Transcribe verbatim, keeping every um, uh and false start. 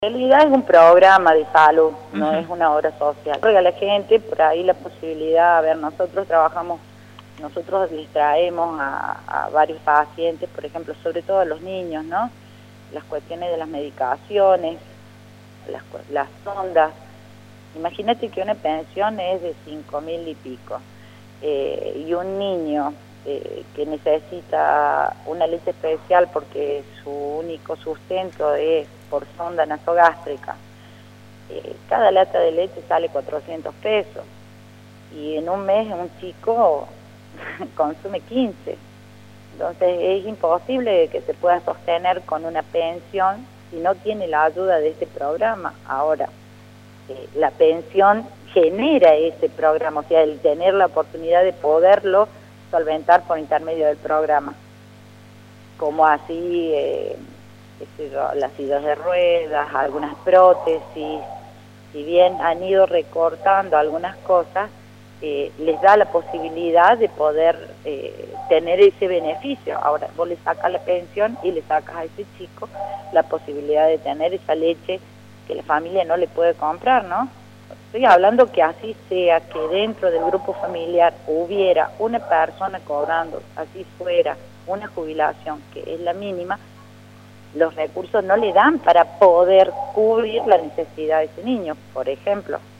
En realidad es un programa de salud, no Uh-huh. es una obra social. Porque a la gente, por ahí la posibilidad, a ver, nosotros trabajamos, nosotros les traemos a, a varios pacientes, por ejemplo, sobre todo a los niños, ¿no? Las cuestiones de las medicaciones, las, las sondas. Imagínate que una pensión es de cinco mil y pico, eh, y un niño eh, que necesita una leche especial porque su único sustento es por sonda nasogástrica, eh, cada lata de leche sale cuatrocientos pesos, y en un mes un chico consume quince. Entonces es imposible que se pueda sostener con una pensión si no tiene la ayuda de este programa. Ahora, eh, la pensión genera ese programa, o sea, el tener la oportunidad de poderlo solventar por intermedio del programa, como así eh, las sillas de ruedas, algunas prótesis. Si bien han ido recortando algunas cosas, eh, les da la posibilidad de poder eh, tener ese beneficio. Ahora vos le sacas la pensión y le sacas a ese chico la posibilidad de tener esa leche que la familia no le puede comprar, ¿no? Estoy hablando que así sea, que dentro del grupo familiar hubiera una persona cobrando, así fuera, una jubilación que es la mínima, los recursos no le dan para poder cubrir la necesidad de ese niño, por ejemplo.